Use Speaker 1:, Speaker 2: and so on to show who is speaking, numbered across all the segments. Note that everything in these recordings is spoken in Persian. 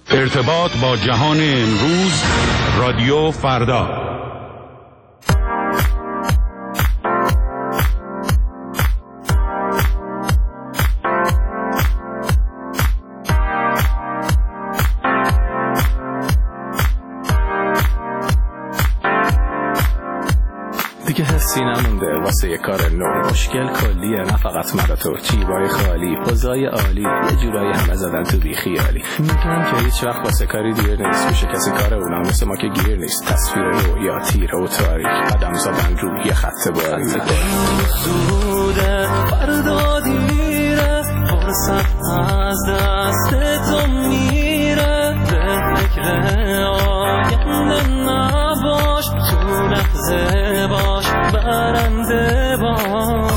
Speaker 1: ارتباط با جهان امروز، رادیو فردا.
Speaker 2: دیگه حسی نمونده واسه یه کار نو. مشکل کلیه نه فقط مرا تو. جیبای خالی، پوزای عالی، یه جورایی همه زدن تو بی خیالی. میگن که هیچ وقت واسه کاری دیر نیست. میشه کسی کار اونا مثل ما که گیر نیست. تصویر رویا تیره و تاریک، قدم زدن روی یه خط باریک. زوده فردا دیره، فرصت از دست تو میره. به فکر آینده نباش، تو لحظه باش، برنده باش.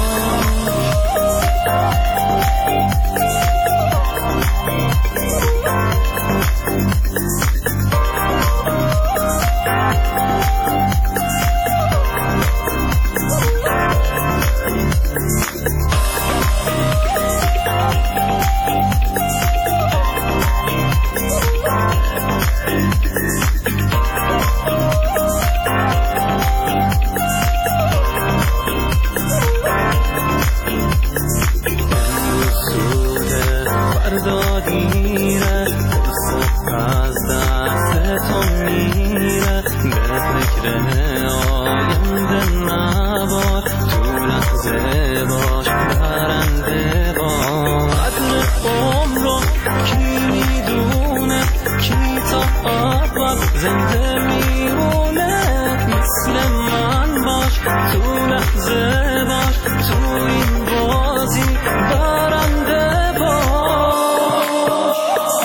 Speaker 2: زنده میمونه مثل من باش، تو لحظه باش، تو این بازی برنده باش.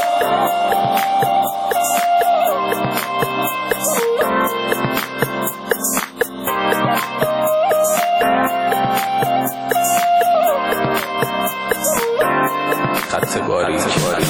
Speaker 2: خط باریک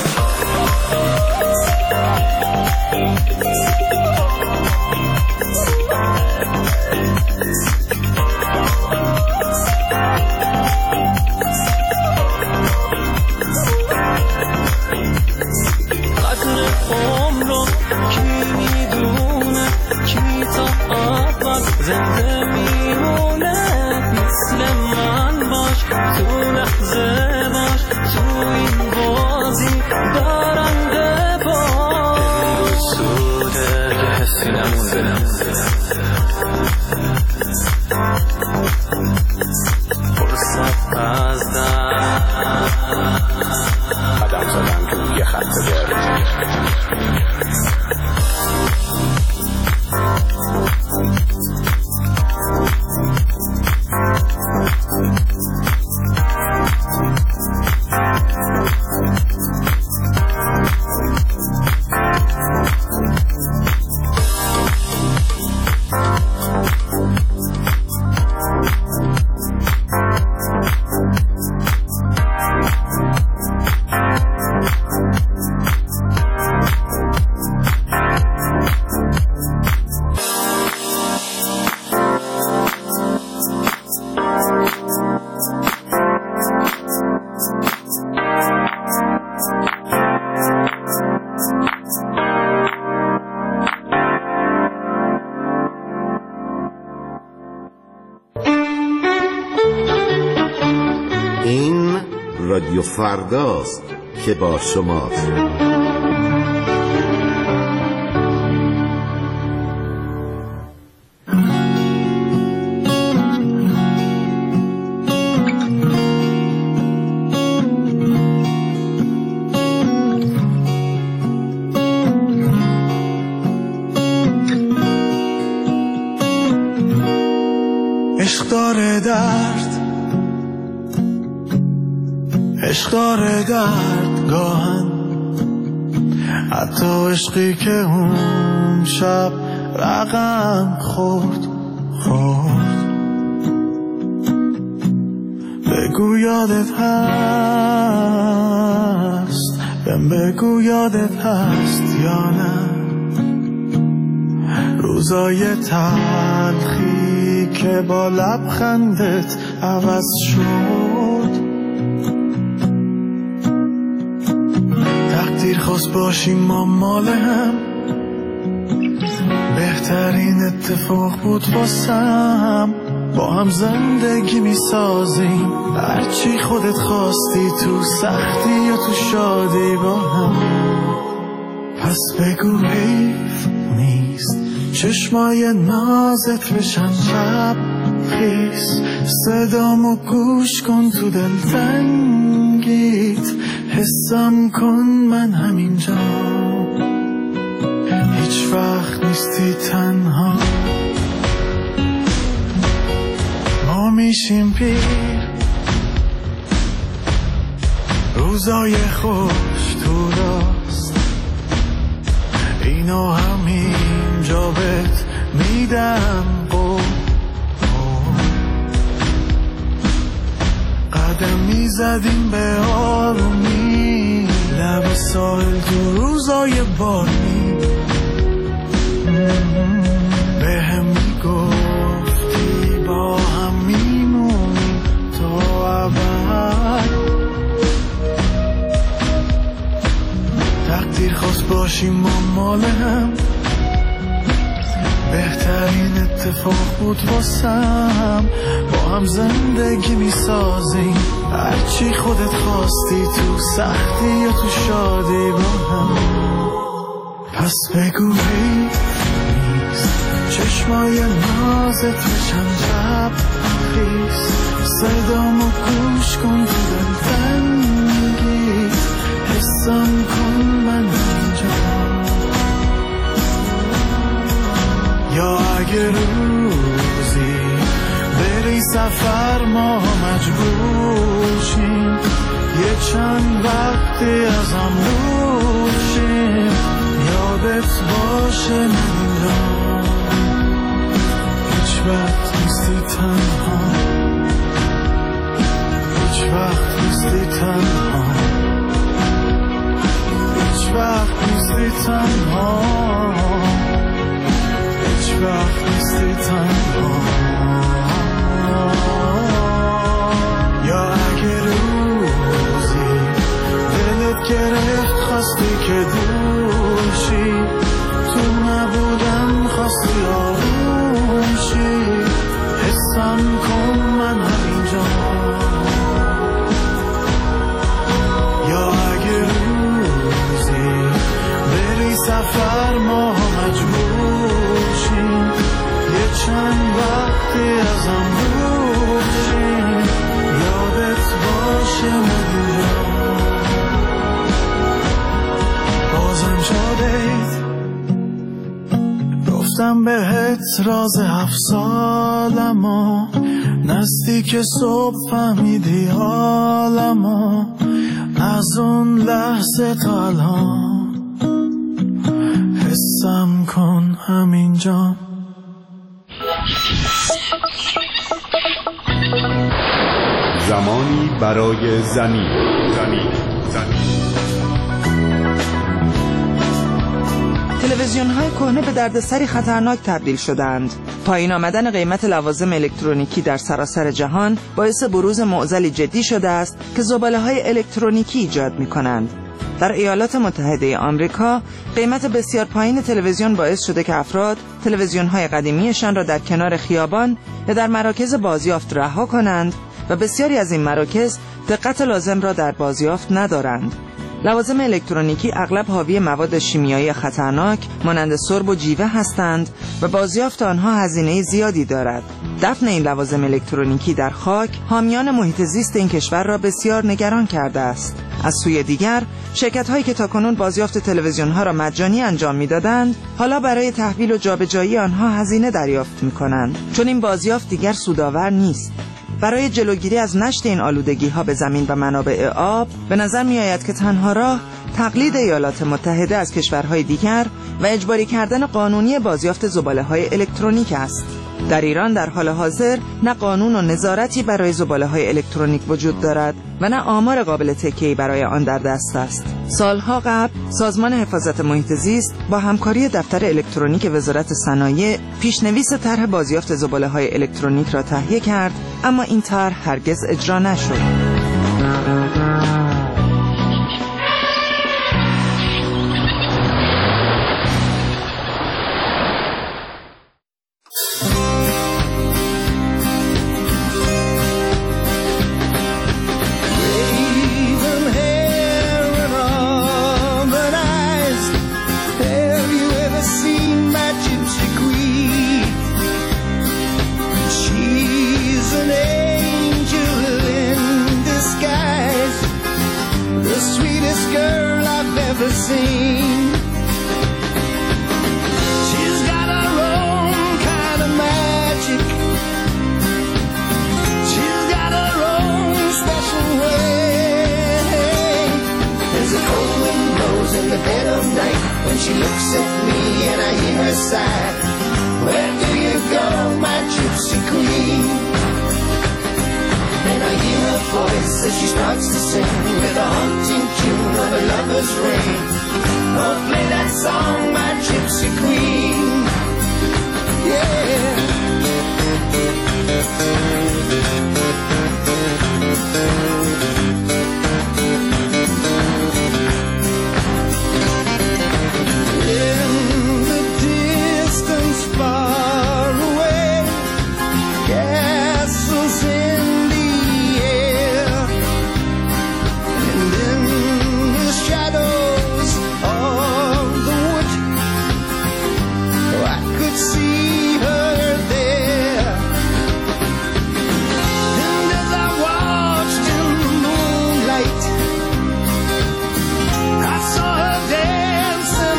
Speaker 2: زنده میمونه مثل من باش، تو لحظه باش، تو این بازی برنده باش. سوده حسی نمونده فرصت از دست، قدم زدن تو یه خط باریک.
Speaker 3: رادیو فرداست که با شماست.
Speaker 4: عشق داره درد، عشق داره درد گاهن، حتی عشقی که اون شب رقم خورد. بگو یادت هست، بگو یادت هست یا نه روزای تلخی که با لبخندت عوض شد. تحت تقدیر خواست باشیم ما مال هم، بهترین اتفاق بود واسم. با هم زندگی می سازیم، هرچی خودت خواستی، تو سختی یا تو شادی با هم. پس بگو حیف نیست چشمای نازت بشن شب خیس، صدامو گوش کن تو دلتنگیت، حسم کن من همینجا، هیچ وقت نیستی تنها. ما میشیم پیر، روزای خوش تو راست، اینو همینجا بهت میدم قول. قدم میزدیم به آرومی لب ساحل تو روزای بارمی، به هم میگفتی با هم میمونیم تا ابد. تقدیر خواست باشیم ما مال هم، بهترین اتفاق بود واسم. با هم زندگی میسازیم، هرچی خودت خواستی، تو سختی یا تو شادی با هم. پس بگو حیف نیست چشمای نازت بشن شب خیس، صدامو گوش کن تو دلتنگی، حسم کن من اینجا. یا اگه روزی بری سفر ما مجبور شیم، یه چند وقتی از هم دور شیم، یادت باشه من اینجا، هیچ وقت نیستی تنها، هیچ وقت نیستی تنها، هیچ وقت نیستی تنها، هیچ وقت نیستی تنها. یا اگه روزی دلت گرفت خواستی که دور شی، تو نبودن خواستی آروم شی، حسم کن من همینجا. یا اگه روزی بری سفر ما مجبور شیم، یه چند وقتی از هم دور شیم، یادت باشه من اینجا. بازم شدید گفتم بهت راز 7 سالمو، نزدیک صبح فهمیدی حالمو، از اون لحظه تا الان حسم کن همینجا.
Speaker 1: زمانی برای زمین.
Speaker 5: تلویزیون‌های کهنه به دردسری خطرناک تبدیل شدند. پایین آمدن قیمت لوازم الکترونیکی در سراسر جهان باعث بروز معضلی جدی شده است که زباله‌های الکترونیکی ایجاد می‌کنند. در ایالات متحده آمریکا قیمت بسیار پایین تلویزیون باعث شده که افراد تلویزیون‌های قدیمیشان را در کنار خیابان یا در مراکز بازیافت رها کنند و بسیاری از این مراکز دقت لازم را در بازیافت ندارند. لوازم الکترونیکی اغلب حاوی مواد شیمیایی خطرناک مانند سرب و جیوه هستند و بازیافت آنها هزینه زیادی دارد. دفن این لوازم الکترونیکی در خاک حامیان محیط زیست این کشور را بسیار نگران کرده است. از سوی دیگر شرکت‌هایی که تاکنون بازیافت تلویزیون‌ها را مجانی انجام می‌دادند، حالا برای تحویل و جابجایی آنها هزینه دریافت می‌کنند، چون این بازیافت دیگر سودآور نیست. برای جلوگیری از نشت این آلودگی‌ها به زمین و منابع آب، به نظر می‌آید که تنها راه تقلید ایالات متحده از کشورهای دیگر و اجباری کردن قانونی بازیافت زباله‌های الکترونیک است. در ایران در حال حاضر نه قانون و نظارتی برای زباله‌های الکترونیک وجود دارد و نه آمار قابل تکیه‌ای برای آن در دست است. سالها قبل سازمان حفاظت محیط زیست با همکاری دفتر الکترونیک وزارت صنایع پیشنویس طرح بازیافت زباله‌های الکترونیک را تهیه کرد، اما این طرح هرگز اجرا نشد.
Speaker 4: the scene. She's got her own kind of magic. She's got her own special way. There's a cold wind blows in the dead of night when she looks at me and I hear her sigh. Where do you go, my gypsy queen? And I hear her voice as she starts to sing with a haunting tune of a lover's ring. Oh, play that song, my gypsy queen. Yeah. In the distance far away, castles in the air, and in the shadows of the wood, I could see her there. And as I watched in the moonlight, I saw her dancing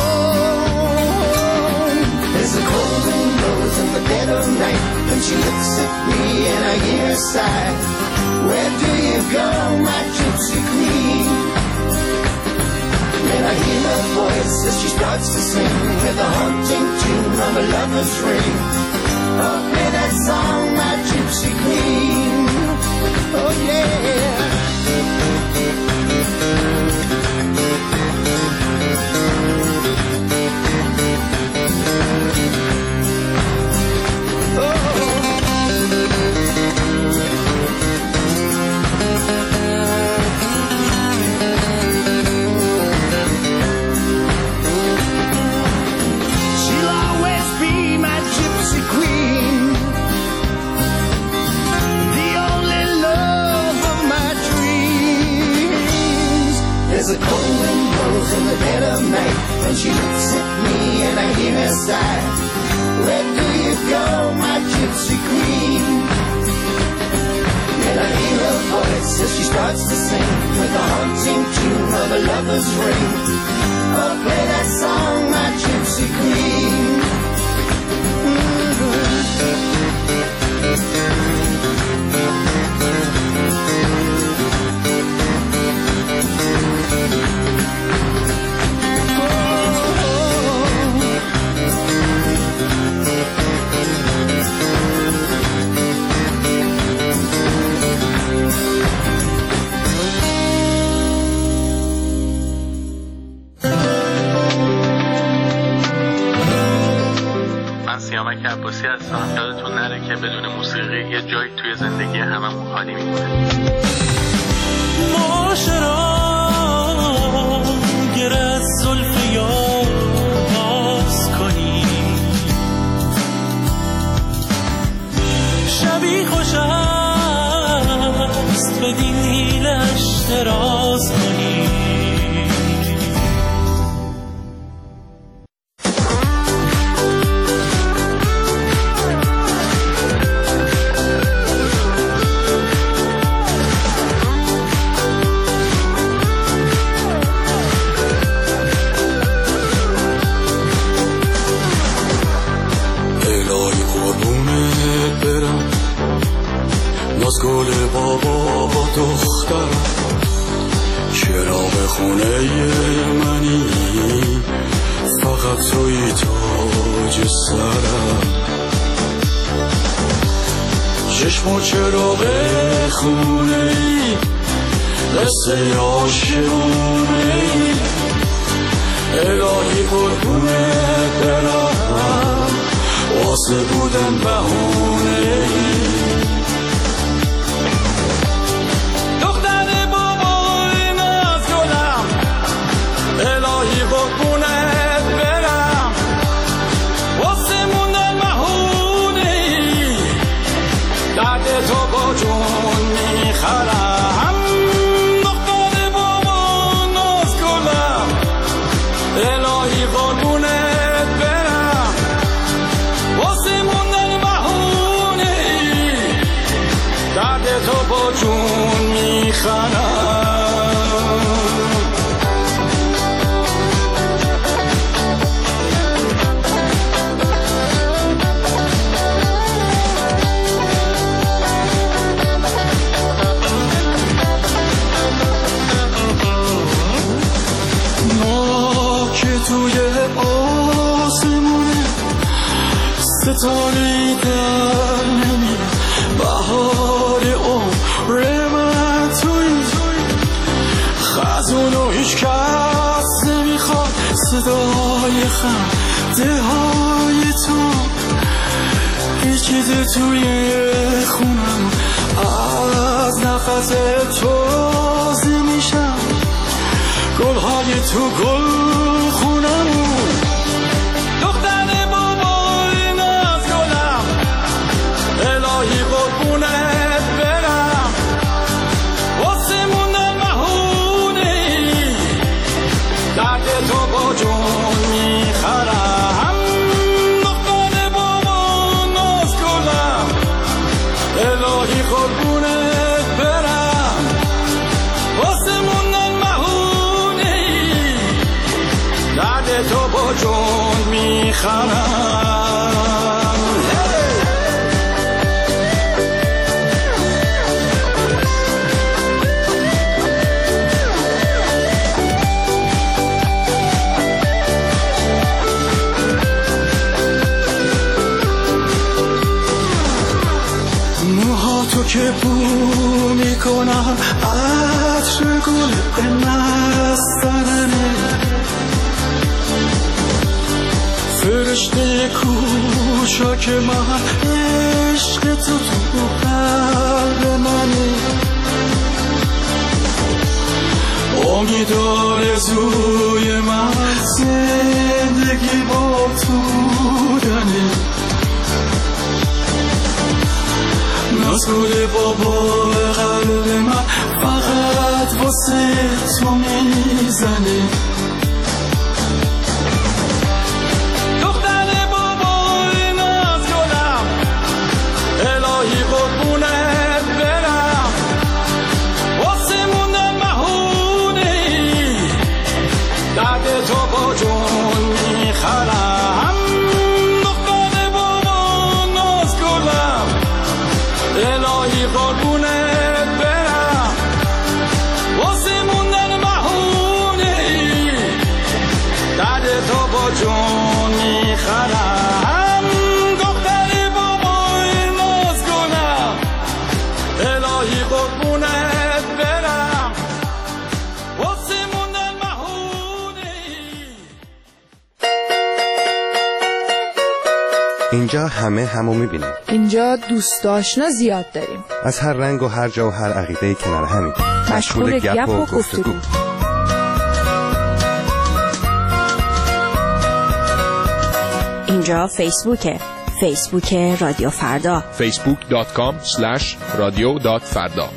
Speaker 4: alone. There's a cold wind blows in the dead of night when she looks at me and I hear her sigh. Where do you go, my gypsy queen? And I hear her voice as she starts to sing with a haunting tune of a lover's ring. Oh, play that song, my gypsy queen. Oh, yeah. She'll always be my gypsy queen, the only love of my dreams. There's a cold wind blows in the dead of night when she looks at me and I hear her sigh. Where do you go, my gypsy queen? And I hear her voice as she starts to sing with a haunting tune of a lover's ring. Oh, play that song, my gypsy queen.
Speaker 2: سیامک عباسی هستم. یادتون نره که بدون موسیقی یه جایی توی زندگی هممون خالی میمونه.
Speaker 6: معاشران گر از زلف یار باز کنی، شبی خوش است بدین حیلش دراز کنی.
Speaker 4: گل بابا با دخترم، چراغ خونه منی، فقط توی تاج سرم. چشم و چراغ خونه ای، قصه عاشقونه ای، الهی قربونت برم، واسه بودن بهونه ای.
Speaker 6: الهی قربونت برم، واسه موندن بهونه. ستاره در نمیره بهار عمر من توی خزونو هیچ کس نمیخواد صدای خنده های تو پیچیده توی خونم از نفس تازه میشم گلهای تو گل خونمون دختر بابای ناز گلم الهی قربونت برم واسه موندن مهونه درد تو با جون میخرم دختر بابای ناز گلم الهی قربونت برم واسه موندن مهونه درد تو با جون میخرم موهاتو که بو میکنم عطر گل مسترنه فرشته کوچاک من عشق تو قلب منه امید آرزوی من زندگی با تو بودنه نازگل بابا قلب من فقط واسه تو میزنه دختر بابای نازگلم الهی قربونت برم واسه موندن مهونه درد تو با جون میخرم دختر بابای نازگلم الهی قربونت برم واسه موندن مهونه درد تو با جون میخرم دختر بابای نازگلم الهی قربونت برم واسه موندن مهونه.
Speaker 7: اینجا همه همو میبینیم.
Speaker 8: اینجا دوست آشنا زیاد داریم.
Speaker 7: از هر رنگ و هر جا و هر عقیده کنار همین.
Speaker 8: مشغول گپ و گفتگو.
Speaker 9: اینجا فیسبوک رادیو فردا
Speaker 10: facebook.com/radio.farda.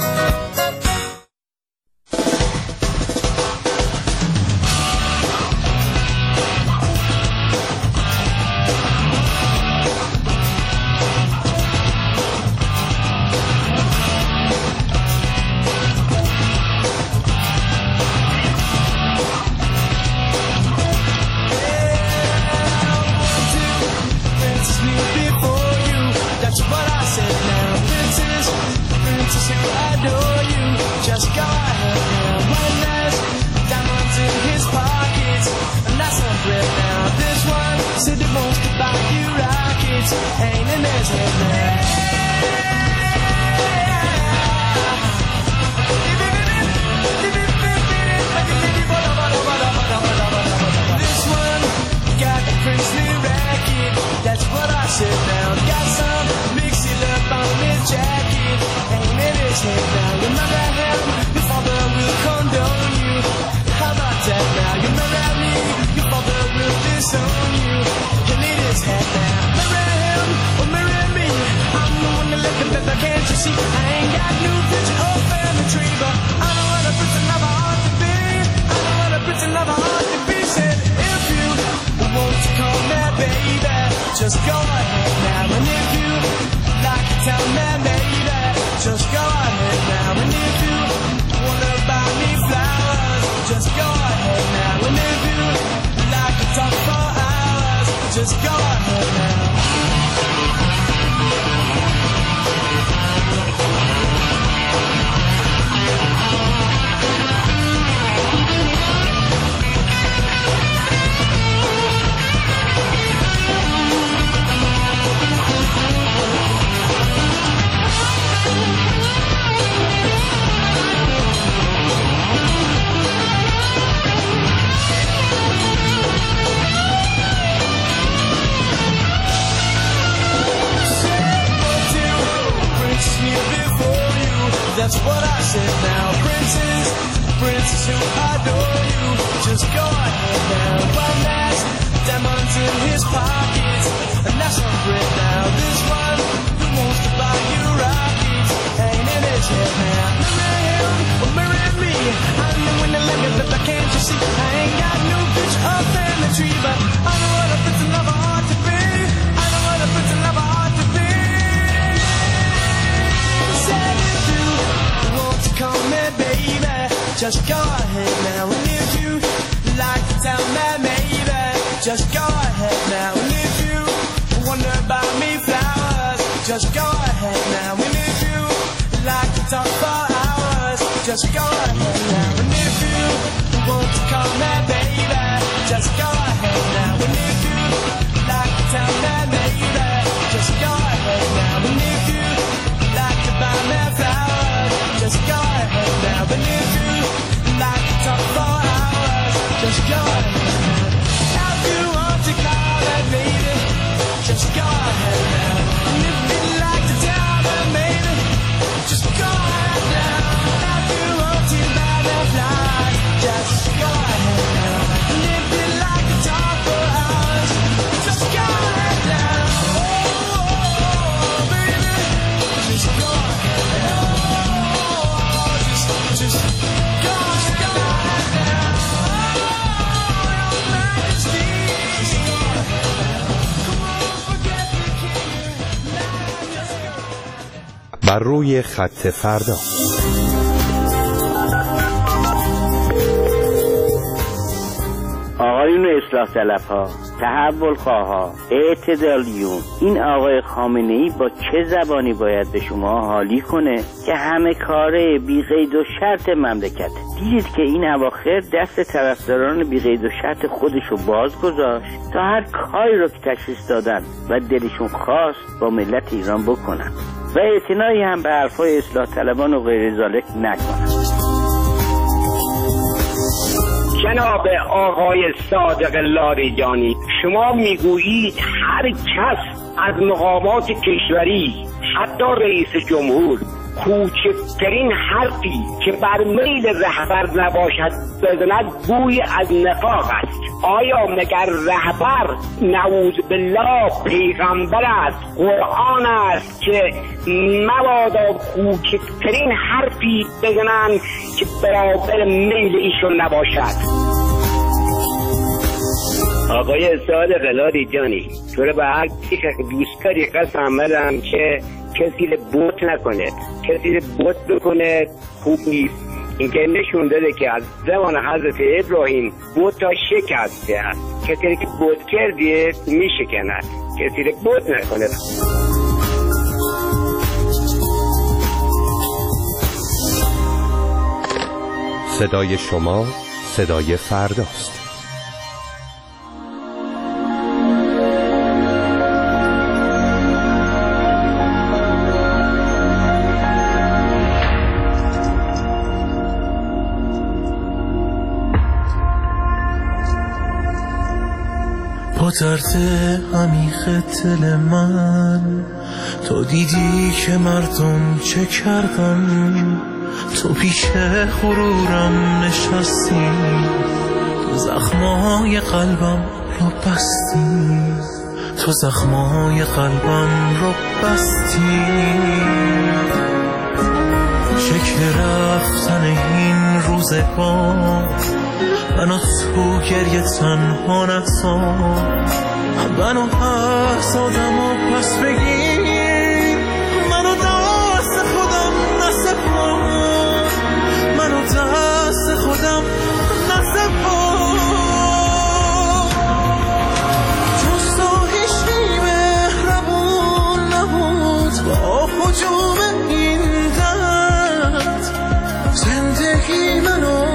Speaker 6: Just go ahead now, and if you like to tell me, baby, just go ahead now, and if you wanna buy me flowers, just go ahead now, and if you like to talk for hours, just go ahead now. That's what I said now. Princes who adore you, just go ahead now. One has diamonds in his pockets, and that's on grid now. This one who wants to buy you rockets, ain't in his head now. Marry him or marry me, I'm the winner like a lover, can't you see? I ain't got no bitch up in the tree, but I know what a prince and lover ought to be. I know what a prince and lover ought to be. Said if you want to come here, baby, just go ahead now. And if you like to tell me, maybe, just go ahead now. And if you wonder about me, flowers, just go ahead now. And if you like to talk for hours, just go ahead now. And if you want to call me, baby, just go ahead now. And if you like to tell me, maybe, just go ahead now. And if you like to buy me flowers, just go ahead now. And if you like to talk for hours, just go ahead now. If you want to call that lady, just go ahead now. And if you'd like to tell them, maybe, just go ahead now. If you want to buy that fly, just go ahead now. And if you'd like to talk for hours, just go ahead now. Oh, baby, just go ahead now. Just go ahead now. Oh, your Majesty. Just go ahead now. Come on, forget the king. Now just go.
Speaker 7: بر روی خط فردا.
Speaker 10: آقایون اصلاح طلب‌ها، تحول خواها، اعتدالیون، این آقای خامنه‌ای با چه زبانی باید به شما حالی کنه که همه کاره بی قید و شرط مملکت؟ دیدید که این اواخر دست طرفداران بی قید و شرط خودشو باز گذاشت تا هر کاری رو که تشخیص دادن و دلشون خواست با ملت ایران بکنن و اعتنایی هم به حرفای اصلاح طلبان و غیر ذالک نکنن.
Speaker 11: جناب آقای صادق لاریجانی، شما میگویید هر کس از مقامات کشوری، حتی رئیس جمهور، کوچکترین حرفی که بر میل رهبر نباشد بزند بوی از نفاق است. آیا مگر رهبر نعوذ بالله پیغمبر است، قرآن است که مبادا کوچکترین حرفی بزنند که برابر میل ایشون نباشد؟ آقای صادق لاریجانی، تو رو به هر کسی که دوست داری قسم بدم که کسی رو بوت نکنه، کسی رو بوت بکنه خوب نیست. این که نشون داده که از زمان حضرت ابراهیم بوت ها شکسته است. کسی که بوت کردیه میشکند، کسی رو بوت نکنه.
Speaker 7: صدای شما صدای فرداست.
Speaker 6: با درد عمیق دل من تو دیدی که مردم چه کردن، تو پیش غرورم نشستی، تو زخمای قلبم رو بستی، تو زخمای قلبم رو بستی. شکل رفتن این روزگار منو تو گریه تنها نذار، منو پس آدم و پس بگیر، منو دست خودم نسپار، منو دست خودم نسپار. جز تو هیچی مهربون نبود با هجوم این درد، زندگی منو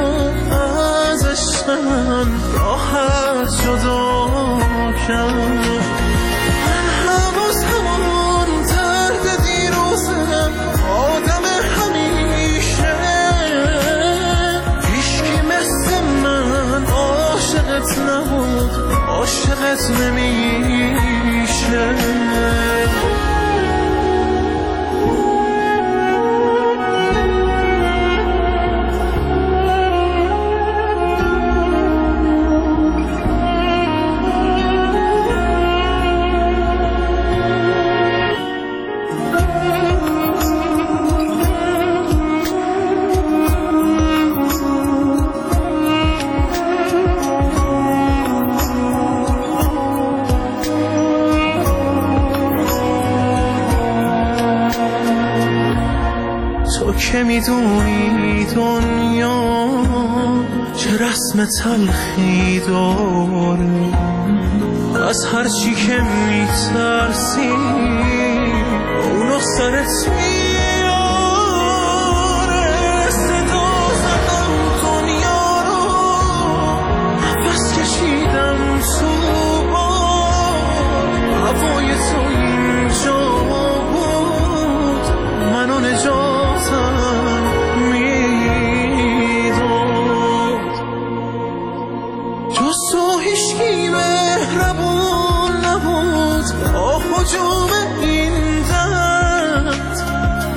Speaker 6: راحت جدا کرد. من حواس همون درد دیروزم، آدم همیشه، هیچکی مثل من عاشقت نبود، عاشقت نمیشه. نمیدونی دنیا چه رسم تلخی داره، از هر چی که میترسی اونو سرت میاره. صدا زدم دنیا رو، نفس کشیدم تو هوای تو اینجا بود، منو نجاتم میداد. جز تو هیچکی مهربون نبود با حجوم این درد،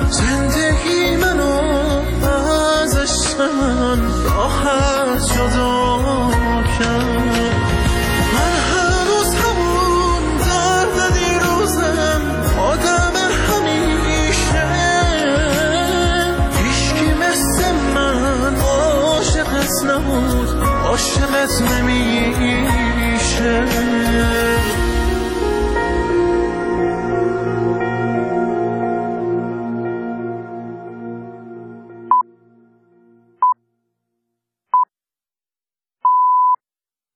Speaker 6: زندگی منو ازش من راحت جدا